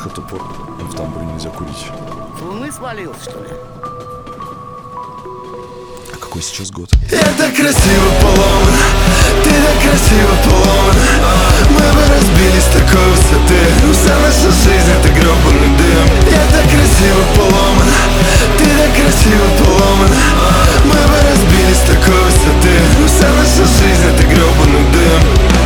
лихо топор, в тамбуре нельзя курить. С луны свалился, что ли? А какой сейчас год? Я так красиво поломан, ты так красиво поломан. Мы бы разбились с такой высоты, но вся наша жизнь это гребаный дым. Я так красиво поломан, ты так красиво поломан. Мы бы разбились с такой высоты, но вся наша жизнь это гребаный дым.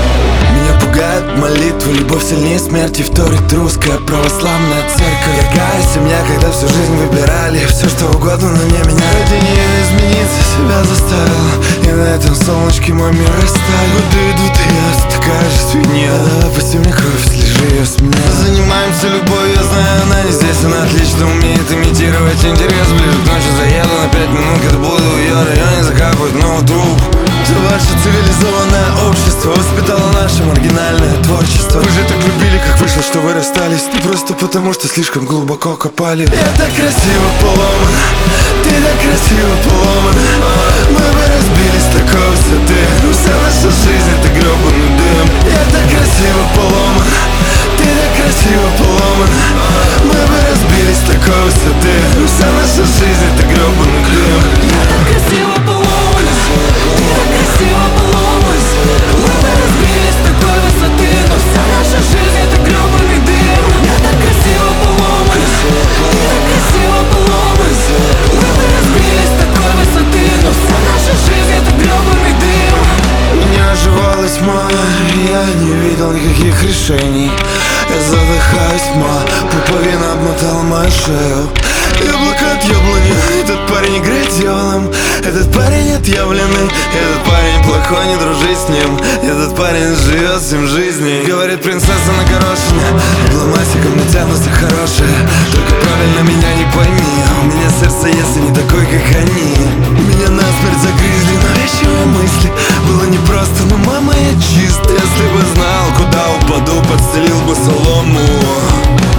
Меня пугают молитвы, любовь сильнее смерти вторит русская православная церковь. Какая семья, когда всю жизнь выбирали все что угодно, но не меня. Ради нее измениться себя заставил, и на этом солнышке мой мир растаял. Годы идут, и я такая же свинья. Давай пусти мне кровь, слежи ее с меня. Занимаемся любовью, я знаю, она не здесь. Она отлично умеет имитировать интерес. Ближе к ночи заеду на 5 минут, когда буду в ее районе закапывать ноутбук. Ваше цивилизованное общество воспитало наше маргинальное творчество. Вы же так любили, как вышло, что вы расстались. Не просто потому, что слишком глубоко копали. Я так красиво поломан, ты так красиво поломан. Мы бы разбились с такой высоты, но вся наша жизнь это гребаный дым. Я так красиво поломан, ты так красиво поломан. Мы бы разбились с такой высоты, но вся наша жизнь это гребаный дым. Я так красиво поломан, ты так красиво поломан. Мы бы разбились с такой высоты, но вся наша жизнь это гребаный дым. Я так красиво поломан, ты так красиво поломан. Мы бы разбились с такой высоты, но вся наша жизнь это гребаный дым. Меня оживала тьма, я не видел никаких решений. Я задыхаюсь, пуповина обмотала мою шею. Яблоко от яблони, этот парень играет дьяволом. Этот парень отъявленный, этот парень плохой, не дружи с ним. Этот парень живет 7 жизней. Говорит принцесса на горошине, обломасиком натянутся хорошие. Только правильно меня не пойми, у меня сердце есть и не такой, как они. Меня насмерть загрызли навязчивые мысли. Было непросто, но мама, я чист. Если бы знал, куда упаду, подстелил бы солому.